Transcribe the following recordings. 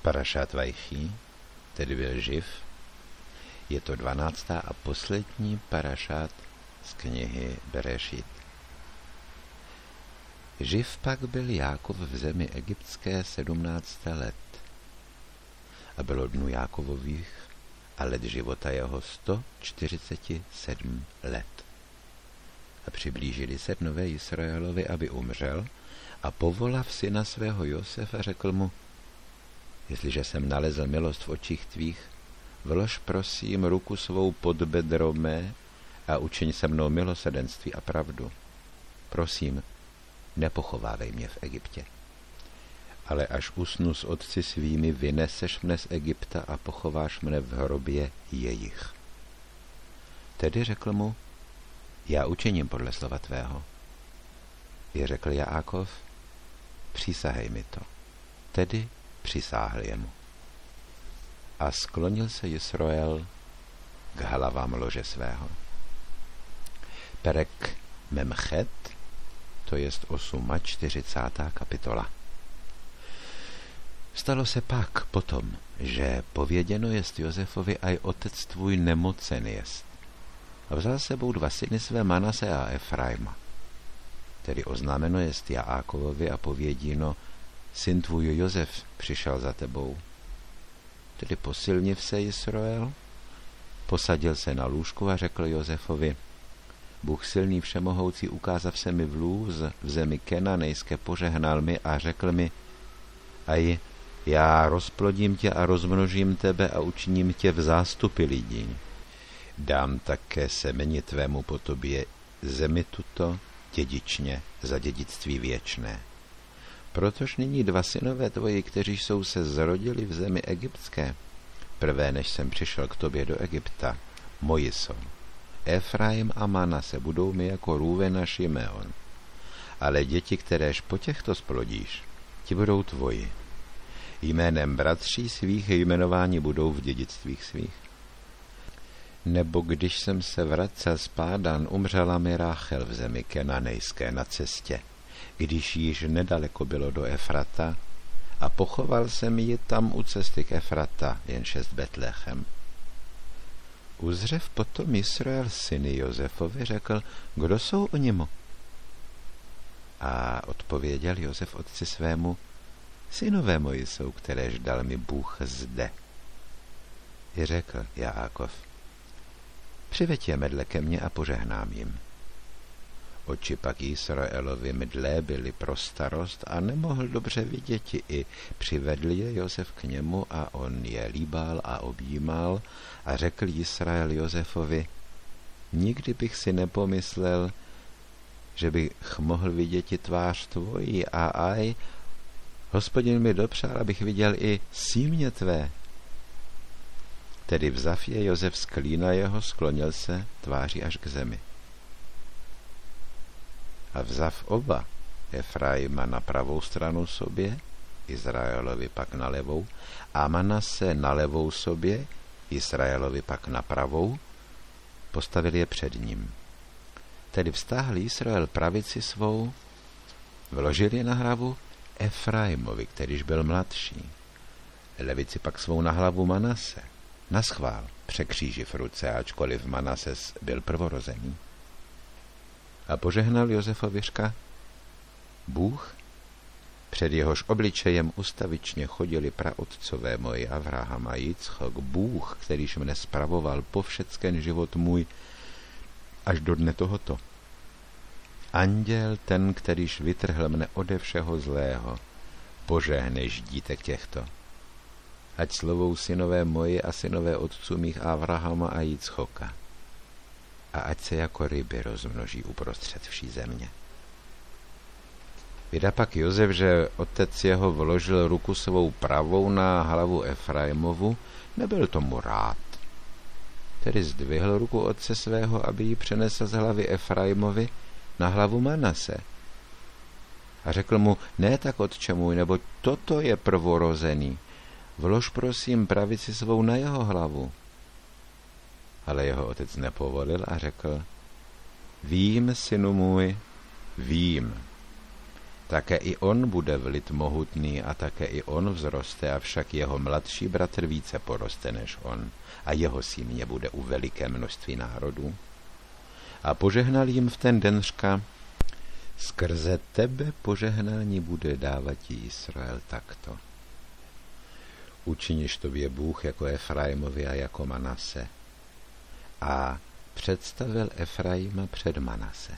Parašát Vajchí, tedy byl živ, je to 12. a poslední parašát z knihy Berešit. Živ pak byl Jákov v zemi egyptské 17 let. A bylo dnů Jákovových a let života jeho 147 let. A přiblížili se dnové Israelovi, aby umřel, a povolav syna svého Josefa řekl mu: jestliže jsem nalezl milost v očích tvých, vlož prosím ruku svou pod bedro mé a učiň se mnou milosrdenství a pravdu. Prosím, nepochovávej mě v Egyptě. Ale až usnu s otci svými, vyneseš mne z Egypta a pochováš mne v hrobě jejich. Tedy řekl mu: já učiním podle slova tvého. I řekl Jákov: přísahej mi to. Tedy přisáhl jemu. A sklonil se Jisroel k hlavám lože svého. Perek Memchet, to jest 48. kapitola. Stalo se pak potom, že pověděno jest Josefovi, aj otec tvůj nemocen jest. A vzal sebou 2 syny své, Manase a Efraima. Tedy oznámeno jest Jákovovi a povědíno: syn tvůj Josef přišel za tebou. Tedy posilniv se Jisroel, posadil se na lůžku a řekl Josefovi: Bůh silný všemohoucí ukázav se mi v lůz v zemi Kenanejské, požehnal mi a řekl mi: aj já rozplodím tě a rozmnožím tebe a učiním tě v zástupy lidí. Dám také semeni tvému po tobě zemi tuto dědičně za dědictví věčné. Protož nyní 2 synové tvoji, kteří jsou se zrodili v zemi egyptské, prvé než jsem přišel k tobě do Egypta, moji jsou. Efraim a Manase budou mi jako Rúven a Šimeon. Ale děti, kteréž po těchto splodíš, ti budou tvoji. Jménem bratří svých jmenováni budou v dědictvích svých. Nebo když jsem se vracel z Pádan, umřela mi Ráchel v zemi Kenanejské na cestě, když již nedaleko bylo do Efrata, a pochoval jsem ji tam u cesty k Efrata, jen 6 Betlechem. Uzřev potom Jisroel syny Josefovi, řekl: kdo jsou onimo? A odpověděl Josef otci svému: synové moji jsou, kteréž dal mi Bůh zde. I řekl Jákov: přiveď je medle ke mně a požehnám jim. Oči pak Jisroelovi mdlé byly pro starost a nemohl dobře viděti, i přivedl je Josef k němu a on je líbal a objímal a řekl Jisrael Josefovi: nikdy bych si nepomyslel, že bych mohl viděti tvář tvoji, a aj Hospodin mi dopřál, abych viděl i símě tvé. Tedy vzav je Josef z klína jeho, sklonil se tváří až k zemi. A vzav oba, Efraima na pravou stranu sobě, Izraelovi pak na levou, a Manase na levou sobě, Izraelovi pak na pravou, postavil je před ním. Tedy vztáhl Jisrael pravici svou, vložil je na hlavu Efraimovi, kterýž byl mladší. Levici pak svou na hlavu Manase, naschvál překříživ ruce, ačkoliv Manases byl prvorozený. A požehnal Josefovi řka: Bůh, před jehož obličejem ustavičně chodili praotcové moji Avraham a Jickok, Bůh, kterýž mne spravoval po všecken život můj až do dne tohoto. Anděl ten, kterýž vytrhl mne ode všeho zlého, požehnej dítek těchto. Ať slovou synové moji a synové otců mých Avrahama a Jicchoka. A ať se jako ryby rozmnoží uprostřed vší země. Vida pak Josef, že otec jeho vložil ruku svou pravou na hlavu Efraimovu, nebyl tomu rád. Tedy zdvihl ruku otce svého, aby ji přenesl z hlavy Efraimovi na hlavu Manase. A řekl mu: ne tak, otče můj, neboť toto je prvorozený. Vlož prosím pravici svou na jeho hlavu. Ale jeho otec nepovolil a řekl: vím, synu můj, vím. Také i on bude vlid mohutný a také i on vzroste, avšak jeho mladší bratr více poroste než on a jeho símě bude u veliké množství národů. A požehnal jim v ten den řka: skrze tebe požehnání bude dávat ti Izrael takto. Učiníš tobě Bůh jako Efraimovi a jako Manase. A představil Efraima před Manase.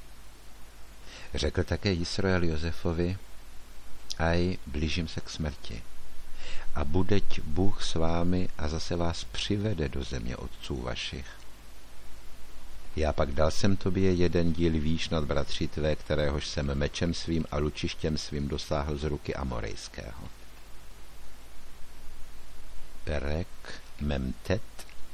Řekl také Izrael Josefovi: aj blížím se k smrti. A budeť Bůh s vámi a zase vás přivede do země otců vašich. Já pak dal jsem tobě jeden díl výš nad bratři tvé, kteréhož jsem mečem svým a lučištěm svým dosáhl z ruky Amorejského. Perek Memtet.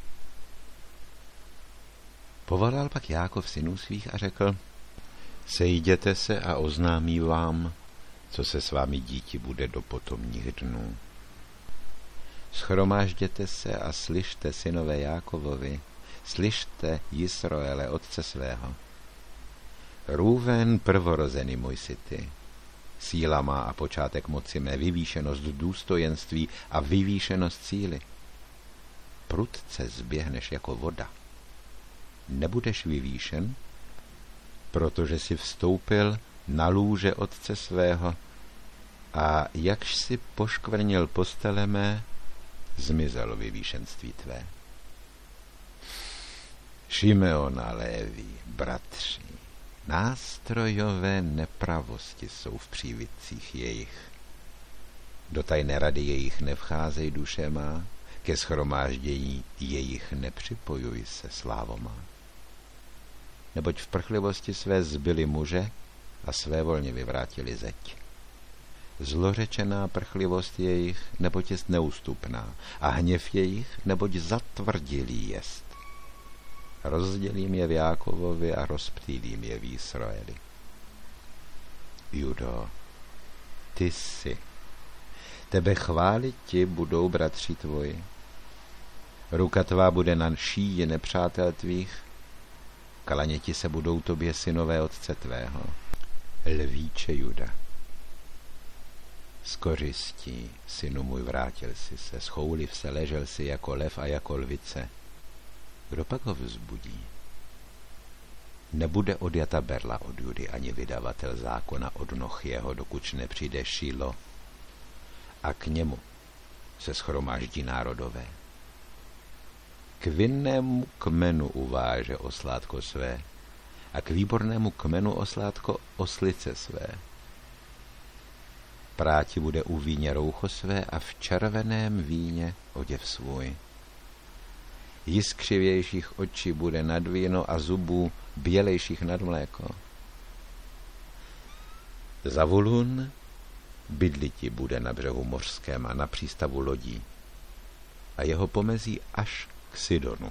Povolal pak Jákov synů svých a řekl: sejděte se a oznámí vám, co se s vámi díti bude do potomních dnů. Shromážděte se a slyšte, synové Jákovovi, slyšte, Jisroele, otce svého. Rúven, prvorozený můj si ty. Síla má a počátek moci mé, vyvýšenost důstojenství a vyvýšenost síly. Prudce zběhneš jako voda. Nebudeš vyvýšen, protože jsi vstoupil na lůže otce svého a jakž si poškvrnil postele mé, zmizelo vyvýšenství tvé. Šimeon a Lévi, bratři, nástrojové nepravosti jsou v přívidcích jejich. Do tajné rady jejich nevcházej, duše má, ke shromáždění jejich nepřipojuj se, slávo má. Neboť v prchlivosti své zbyli muže a svévolně vyvrátili zeď. Zlořečená prchlivost jejich, neboť jest neústupná, a hněv jejich, neboť zatvrdilý jest. Rozdělím je v Jákovovi a rozptýlím je v Izraeli. Judo, ty jsi. Tebe chválit ti budou bratři tvoji. Ruka tvá bude na šíji nepřátel tvých. Klaněti se budou tobě synové otce tvého. Lvíče Juda. Z kořistí, synu můj, vrátil si se, schouliv se, ležel si jako lev a jako lvice. Kdo pak ho vzbudí? Nebude odjata berla od Judy, ani vydavatel zákona od noh jeho, dokud nepřijde Šilo, a k němu se shromáždí národové. K vinnému kmenu uváže oslátko své a k výbornému kmenu oslátko oslice své. Práti bude u víně roucho své a v červeném víně oděv svůj. Jiskřivějších očí bude nad víno a zubů bělejších nad mléko. Zavulun bydliti bude na břehu mořském a na přístavu lodí a jeho pomezí až k Sidonu.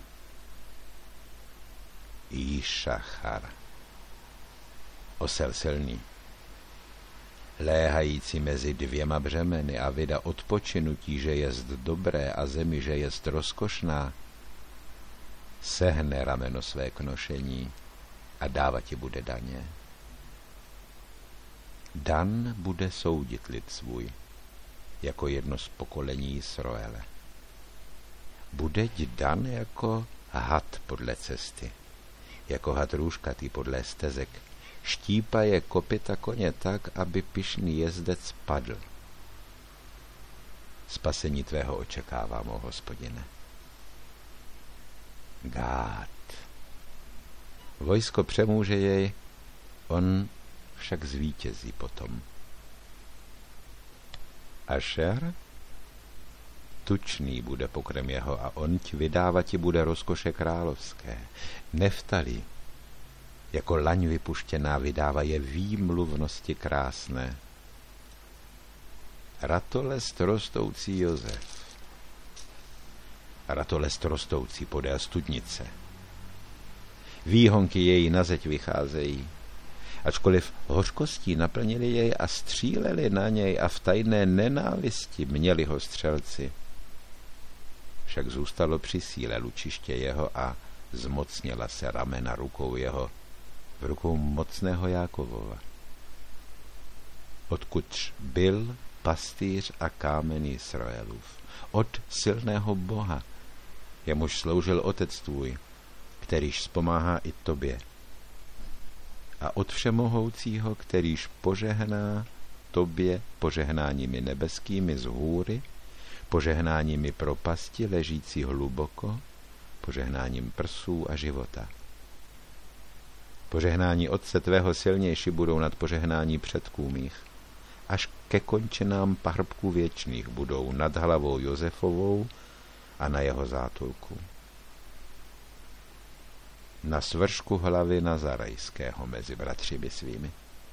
Jíšachar, osel silný, léhající mezi dvěma břemeny a vida odpočinutí, že jest dobré a zemi, že jest rozkošná, sehne rameno své k nošení a dávat ti bude daně. Dan bude soudit lid svůj, jako jedno z pokolení Jisroele. Bude Dan jako had podle cesty, jako had růžkatý podle stezek. Štípa je kopyta koně tak, aby pyšný jezdec padl. Spasení tvého očekávám, o Hospodine. Gád. Vojsko přemůže jej, on však zvítězí potom. Ašer? Tučný bude pokrm jeho a on ti vydávati bude rozkoše královské. Neftali, jako laň vypuštěná, vydává je výmluvnosti krásné. Ratolest rostoucí Josef. Ratolest rostoucí podél studnice. Výhonky její na zeď vycházejí. Ačkoliv hořkostí naplnili jej a stříleli na něj a v tajné nenávisti měli ho střelci. Však zůstalo při síle lučiště jeho a zmocnila se ramena rukou jeho v rukou mocného Jákovova. odkudž byl pastýř a kámen Izraelův, od silného Boha, jemuž sloužil otec tvůj, kterýž vzpomáhá i tobě. A od všemohoucího, kterýž požehná tobě požehnáními nebeskými z hůry, požehnáními propasti ležící hluboko, požehnáním prsů a života. Požehnání Otce tvého silnější budou nad požehnání předků mých, až ke končinám pahrbků věčných budou nad hlavou Josefovou a na jeho zátulku. Na svršku hlavy Nazarejského mezi bratřími svými.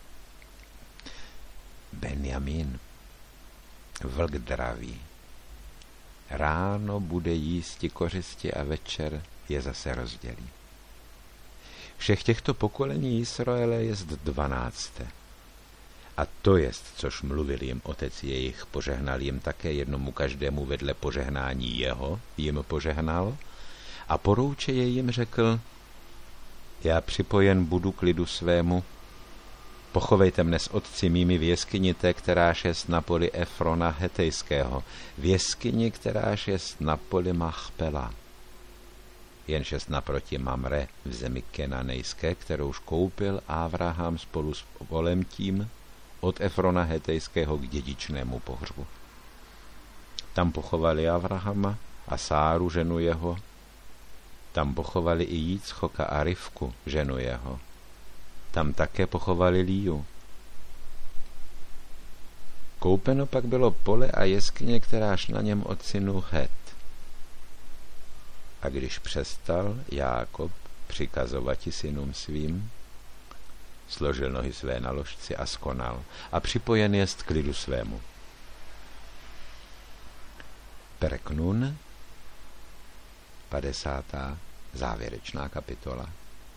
Benjamín, vlk dravý, ráno bude jísti kořisti a večer je zase rozdělí. Všech těchto pokolení Izraele jest 12. A to jest, což mluvil jim otec jejich, požehnal jim také jednomu každému vedle požehnání jeho, jim požehnal a poroučeje jim řekl, já připojen budu k lidu svému, pochovejte mne s otci mými v jeskyni té, kteráž jest na poli Efrona Hetejského, v jeskyni, kteráž jest na poli Machpela, jenž jest naproti Mamre v zemi Kenanejské, kterouž koupil Abraham spolu s volem tím od Efrona Hetejského k dědičnému pohřbu. Tam pochovali Abrahama a Sáru, ženu jeho, tam pochovali i Jícchoka a Rivku, ženu jeho. Tam také pochovali Líju. Koupeno pak bylo pole a jeskyně, kteráž na něm od synů Het. A když přestal Jákob přikazovati synům svým, složil nohy své na ložci a skonal a připojen jest k lidu svému. Perek Nun, 50. závěrečná kapitola.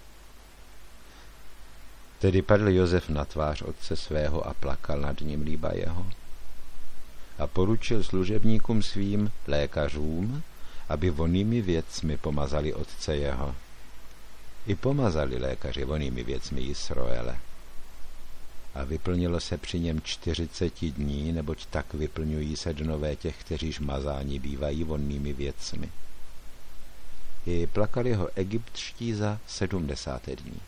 Tedy padl Josef na tvář otce svého a plakal nad ním líba jeho. A poručil služebníkům svým lékařům, aby vonnými věcmi pomazali otce jeho. I pomazali lékaři vonnými věcmi Izraele. A vyplnilo se při něm 40 dní, neboť tak vyplňují se dnové těch, kteříž mazání bývají vonnými věcmi. I plakali ho egyptští za 70 dní.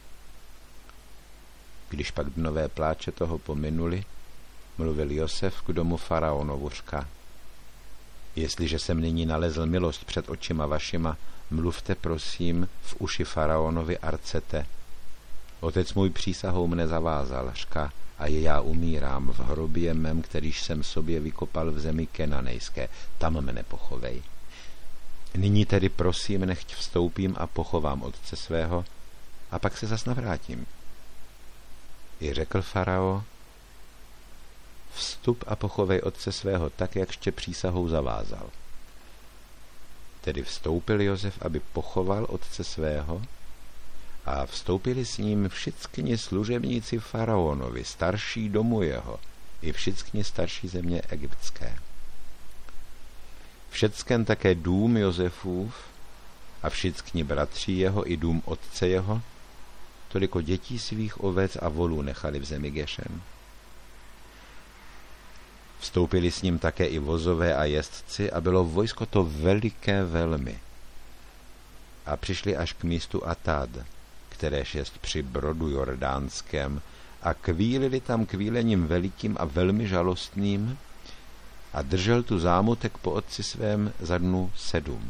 Když pak dnové pláče toho pominuli, mluvil Josef k domu faraonovu, řka: Jestliže jsem nyní nalezl milost před očima vašima, mluvte prosím v uši faraonovi a rcete. Otec můj přísahou mne zavázal, řka, a je já umírám v hrobě mém, kterýž jsem sobě vykopal v zemi Kenanejské, tam mne pochovej. Nyní tedy prosím, nechť vstoupím a pochovám otce svého, a pak se zas navrátím. I řekl farao: Vstup a pochovej otce svého tak, jak tě přísahou zavázal. Tedy vstoupil Josef, aby pochoval otce svého, a vstoupili s ním všichni služebníci faraonovi, starší domu jeho, i všichni starší země egyptské. Všecken také dům Josefův a všichni bratří jeho i dům otce jeho, toliko dětí svých ovec a volů nechali v zemi Gešen. Vstoupili s ním také i vozové a jezdci a bylo vojsko to veliké velmi. A přišli až k místu Atad, kteréž jest při brodu Jordánském, a kvílili tam kvílením velikým a velmi žalostným, a držel tu zámutek po otci svém za dnů 7.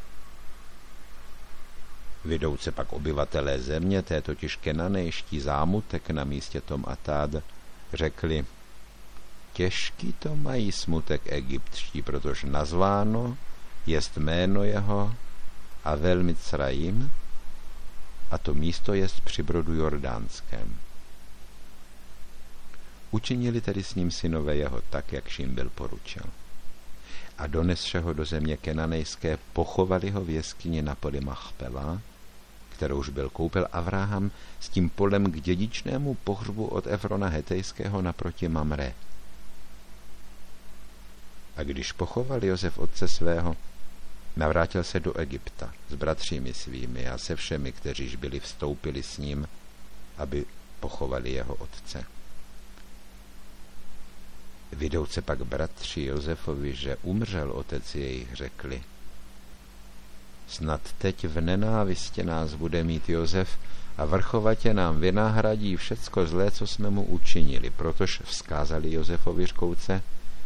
Vydouce pak obyvatelé země, té totiž kenanejští zámutek na místě tom Atad, řekli: Těžký to mají smutek egyptští, protože nazváno jest jméno jeho Avel Micrajim, a to místo jest při brodu Jordánském. Učinili tedy s ním synové jeho tak, jak jim byl poručil. A donesše ho do země kenanejské, pochovali ho v jeskyni na poli Machpela, kterouž byl koupil Abraham s tím polem k dědičnému pohřbu od Efrona Hetejského naproti Mamre. A když pochoval Josef otce svého, navrátil se do Egypta s bratřími svými a se všemi, kteříž byli vstoupili s ním, aby pochovali jeho otce. Vidouce pak bratři Josefovi, že umřel otec jejich, řekli: Snad teď v nenávistě nás bude mít Josef a vrchovatě nám vynahradí všecko zlé, co jsme mu učinili. Protož vzkázali Josefovi řkouce: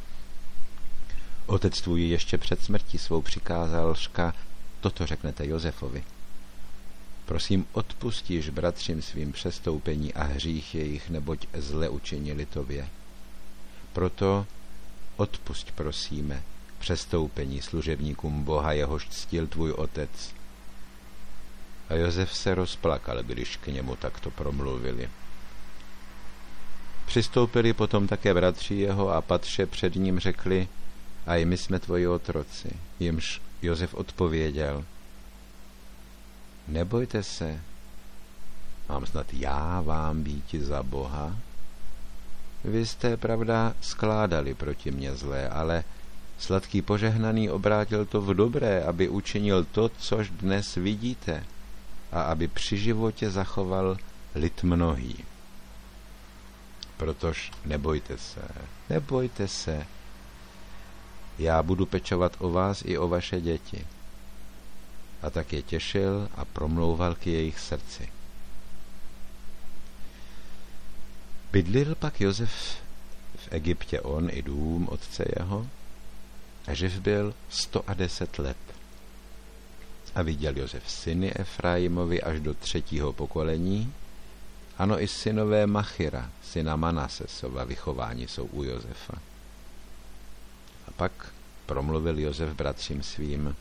Otec tvůj ještě před smrtí svou přikázal, řka, toto řeknete Josefovi: Prosím, odpustíš bratřím svým přestoupení a hřích jejich, neboť zle učinili tobě. Proto odpusť, prosíme, přestoupení služebníkům Boha, jehož ctil tvůj otec. A Josef se rozplakal, když k němu takto promluvili. Přistoupili potom také bratři jeho a patře před ním řekli: A i my jsme tvoji otroci. Jimž Josef odpověděl: Nebojte se, mám snad já vám býti za Boha? Vy jste, pravda, skládali proti mně zlé, ale sladký požehnaný obrátil to v dobré, aby učinil to, což dnes vidíte, a aby při životě zachoval lid mnohý. Protož nebojte se, já budu pečovat o vás i o vaše děti. A tak je těšil a promlouval k jejich srdci. Bydlil pak Josef v Egyptě on i dům otce jeho, a živ byl 110 let. A viděl Josef syny Efraimovi až do 3. pokolení, ano i synové Machira, syna Manasesova, vychování jsou u Josefa. A pak promluvil Josef bratřím svým: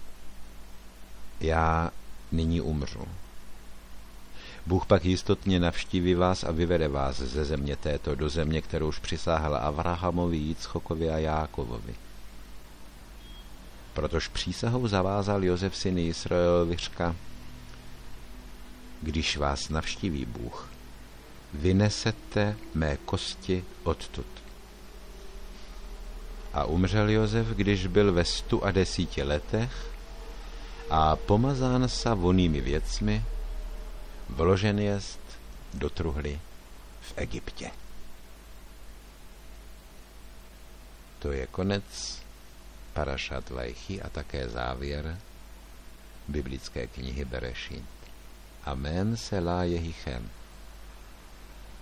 Já nyní umřu. Bůh pak jistotně navštíví vás a vyvede vás ze země této do země, kterou už přisáhl Avrahamovi, Jicchokovi a Jákovovi. Protož přísahou zavázal Josef syny Israelovi, řka: Když vás navštíví Bůh, vynesete mé kosti odtud. A umřel Josef, když byl ve 110 letech a pomazán sa vonnými věcmi, vložen jest do truhly v Egyptě. To je konec Parašat Vajchi a také závěr biblické knihy Berešit. Amen Selah Jehichem.